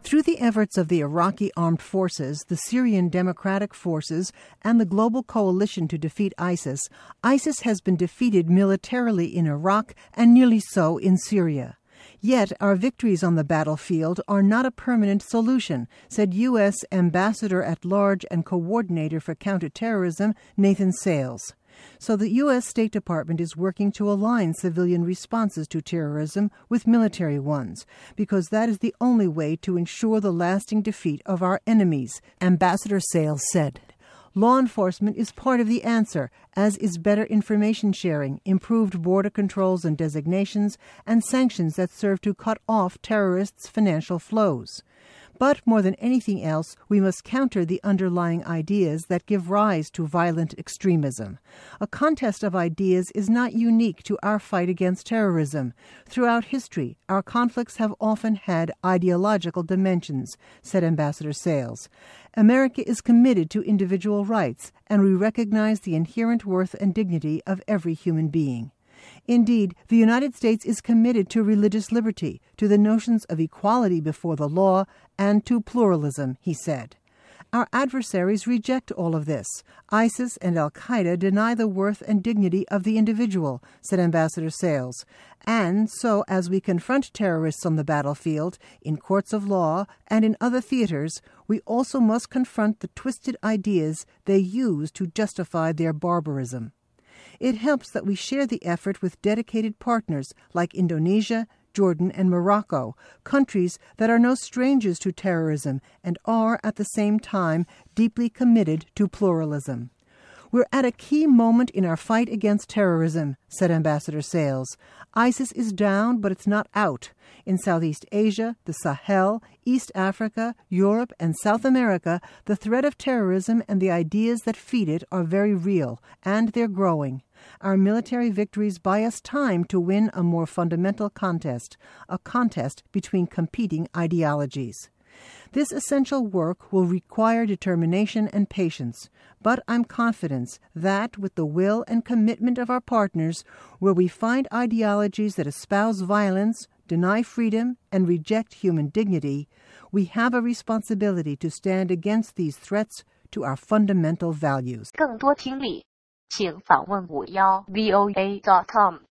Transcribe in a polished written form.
Through the efforts of the Iraqi armed forces, the Syrian Democratic Forces, and the global coalition to defeat ISIS, ISIS has been defeated militarily in Iraq and nearly so in Syria. Yet our victories on the battlefield are not a permanent solution, said U.S. Ambassador-at-Large and Coordinator for Counterterrorism Nathan Sales. So the U.S. State Department is working to align civilian responses to terrorism with military ones, because that is the only way to ensure the lasting defeat of our enemies, Ambassador Sales said. Law enforcement is part of the answer, as is better information sharing, improved border controls and designations, and sanctions that serve to cut off terrorists' financial flows. But more than anything else, we must counter the underlying ideas that give rise to violent extremism. A contest of ideas is not unique to our fight against terrorism. Throughout history, our conflicts have often had ideological dimensions, said Ambassador Sales. America is committed to individual rights, and we recognize the inherent worth and dignity of every human being. Indeed, the United States is committed to religious liberty, to the notions of equality before the law, and to pluralism, he said. Our adversaries reject all of this. ISIS and al-Qaeda deny the worth and dignity of the individual, said Ambassador Sales. And so, as we confront terrorists on the battlefield, in courts of law, and in other theaters, we also must confront the twisted ideas they use to justify their barbarism. It helps that we share the effort with dedicated partners like Indonesia, Jordan, and Morocco, countries that are no strangers to terrorism and are, at the same time, deeply committed to pluralism. We're at a key moment in our fight against terrorism, said Ambassador Sales. ISIS is down, but it's not out. In Southeast Asia, the Sahel, East Africa, Europe, and South America, the threat of terrorism and the ideas that feed it are very real, and they're growing. Our military victories buy us time to win a more fundamental contest, a contest between competing ideologies. This essential work will require determination and patience, but I'm confident that, with the will and commitment of our partners, where we find ideologies that espouse violence, deny freedom, and reject human dignity, we have a responsibility to stand against these threats to our fundamental values. 更多听力，请访问51voa.com。